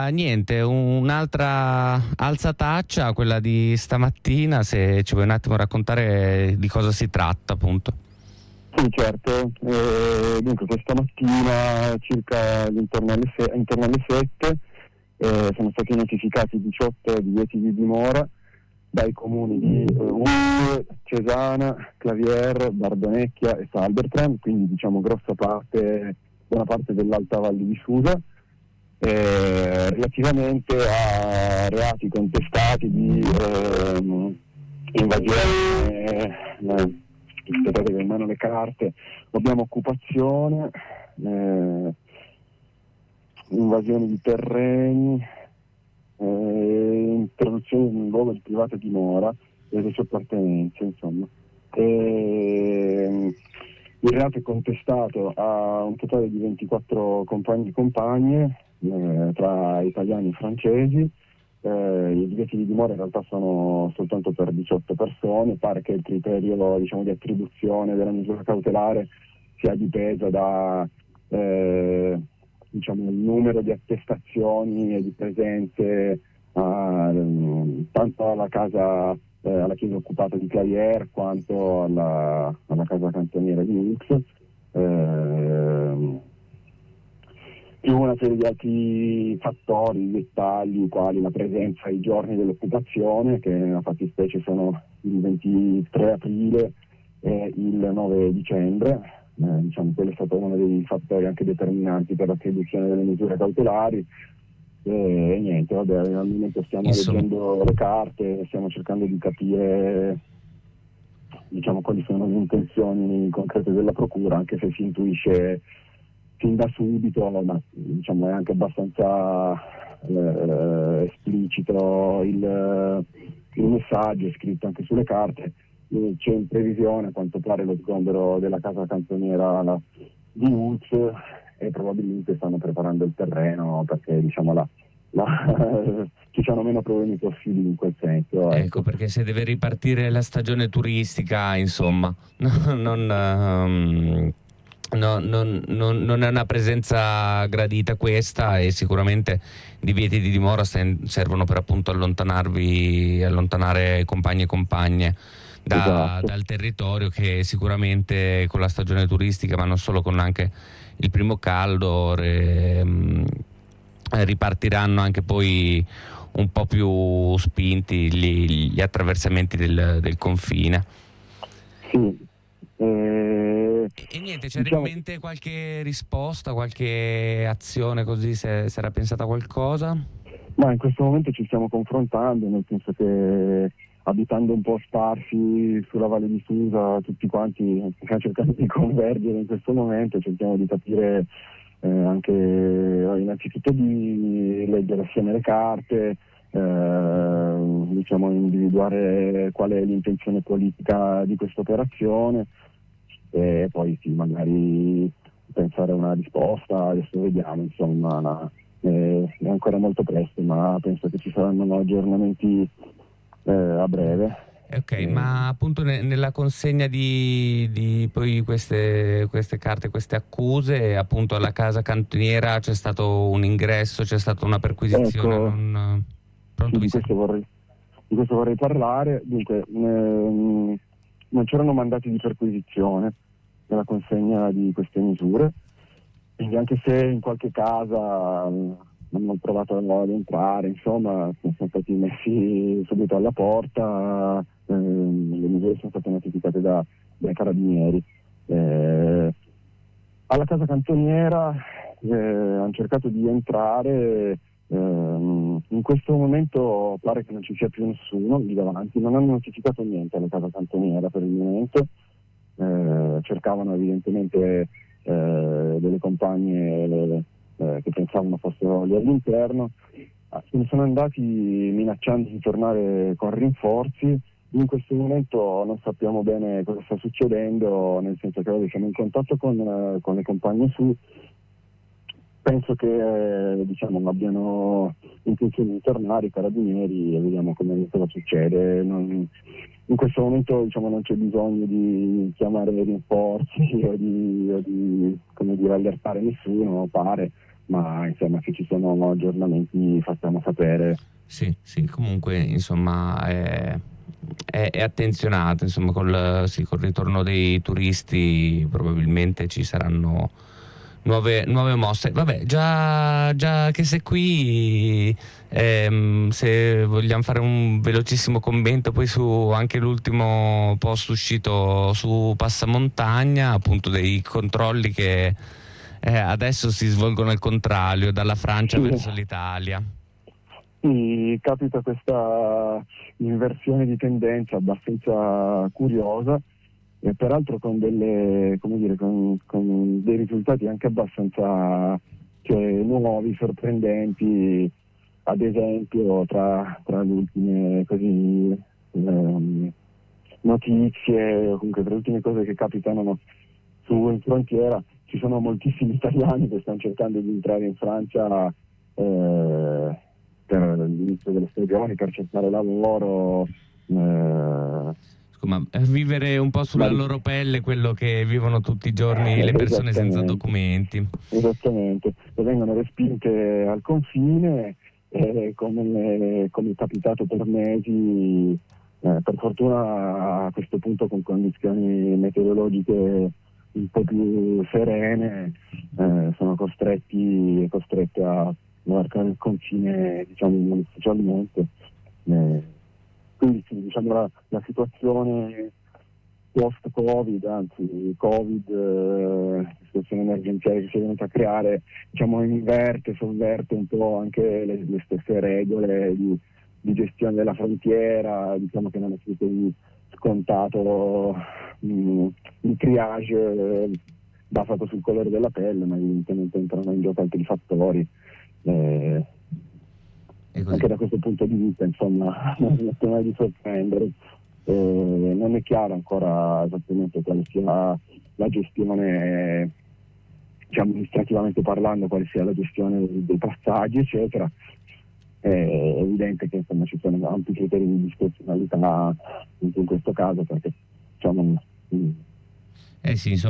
Niente, un'altra alzataccia, quella di stamattina, se ci vuoi un attimo raccontare di cosa si tratta, appunto. Sì, certo. Dunque questa mattina circa intorno alle 7 sono stati notificati 18 divieti di dimora dai comuni di Urbe, Cesana, Clavier, Bardonecchia e Salbertram, quindi diciamo buona parte dell'Alta Valle di Susa, relativamente a reati contestati di invasione, aspettate che in mano le carte, abbiamo occupazione, invasione di terreni, introduzione in un luogo di privata dimora e le sue appartenenze, insomma. Il reato è contestato a un totale di 24 compagni e compagne, tra italiani e francesi. I divieti di dimora in realtà sono soltanto per 18 persone. Pare che il criterio, diciamo, di attribuzione della misura cautelare sia dipeso da diciamo, il numero di attestazioni e di presenze tanto alla chiesa occupata di Clavier quanto alla casa cantoniera di Ux, più una serie di altri fattori, dettagli, quali la presenza ai giorni dell'occupazione, che nella fattispecie sono il 23 aprile e il 9 dicembre. Diciamo, quello è stato uno dei fattori anche determinanti per l'attribuzione delle misure cautelari. E niente, vabbè, al momento stiamo leggendo le carte, stiamo cercando di capire, diciamo, quali sono le intenzioni concrete della procura, anche se si intuisce fin da subito, ma diciamo è anche abbastanza esplicito il messaggio, è scritto anche sulle carte. C'è in previsione, a quanto pare, lo sgombero della casa cantoniera di Uz, e probabilmente stanno preparando il terreno perché, diciamo, ci sono meno problemi possibili in quel senso. Ecco, perché se deve ripartire la stagione turistica, insomma, non è una presenza gradita questa, e sicuramente i divieti di dimora servono per appunto allontanare compagni e compagne dal territorio, che sicuramente con la stagione turistica, ma non solo, con anche il primo caldo ripartiranno anche poi un po' più spinti gli attraversamenti del confine. Sì. E niente, c'era in mente qualche risposta, qualche azione, così, se era pensata qualcosa? Ma in questo momento ci stiamo confrontando, nel senso che, abitando un po' sparsi sulla Valle di Susa, tutti quanti stiamo cercando di convergere in questo momento, cerchiamo di capire anche innanzitutto di leggere assieme le carte, diciamo individuare qual è l'intenzione politica di questa operazione, e poi sì, magari pensare a una risposta. Adesso vediamo, insomma, è ancora molto presto, ma penso che ci saranno aggiornamenti a breve. Ok, ma appunto nella consegna di poi queste carte, queste accuse, appunto alla casa cantoniera c'è stato un ingresso, c'è stata una perquisizione? Ecco, Pronto, sì, di questo vorrei parlare. Dunque, non c'erano mandati di perquisizione nella consegna di queste misure, quindi anche se in qualche casa hanno provato ad entrare, insomma, sono stati messi subito alla porta, le misure sono state notificate dai carabinieri. Alla casa cantoniera hanno cercato di entrare, in questo momento pare che non ci sia più nessuno lì davanti, non hanno notificato niente alla casa cantoniera per il momento. Cercavano evidentemente delle compagne che pensavano fossero lì all'interno. Se ne sono andati minacciando di tornare con rinforzi. In questo momento non sappiamo bene cosa sta succedendo, nel senso che siamo in contatto con le compagne su. Penso che diciamo abbiano intenzione di tornare i carabinieri, e vediamo cosa succede. In questo momento, diciamo, non c'è bisogno di chiamare rinforzi o di come dire, allertare nessuno, pare. ma insomma se ci sono aggiornamenti facciamo sapere. Sì, sì, comunque insomma è attenzionato, insomma col ritorno dei turisti probabilmente ci saranno nuove mosse. Vabbè, già che sei qui, se vogliamo fare un velocissimo commento poi su anche l'ultimo post uscito su Passamontagna, appunto dei controlli che adesso si svolgono al contrario, dalla Francia Sì. verso l'Italia. Sì, capita questa inversione di tendenza abbastanza curiosa e peraltro con delle, come dire, con dei risultati anche abbastanza nuovi, sorprendenti. Ad esempio tra le ultime così, notizie o comunque tra le ultime cose che capitano in frontiera, ci sono moltissimi italiani che stanno cercando di entrare in Francia per l'inizio delle stagioni, per cercare lavoro. Ma vivere un po' sulla loro pelle quello che vivono tutti i giorni le persone senza documenti. Esattamente, e vengono respinte al confine, come è capitato per mesi, per fortuna a questo punto con condizioni meteorologiche un po' più serene, sono costrette a varcare il confine, diciamo, ufficialmente. Quindi sì, diciamo la situazione post-Covid, anzi Covid, la situazione emergenziale che si è venuta a creare, diciamo, sovverte un po' anche le stesse regole di gestione della frontiera. Diciamo che non è più così scontato il triage basato sul colore della pelle, ma evidentemente entrano in gioco altri fattori. Anche da questo punto di vista, insomma, non smetto mai di sorprendere. Non è chiaro ancora esattamente quale sia la gestione, diciamo, amministrativamente parlando, quale sia la gestione dei passaggi, eccetera. È evidente che insomma ci sono ampi criteri di discrezionalità in questo caso, perché diciamo sì, insomma,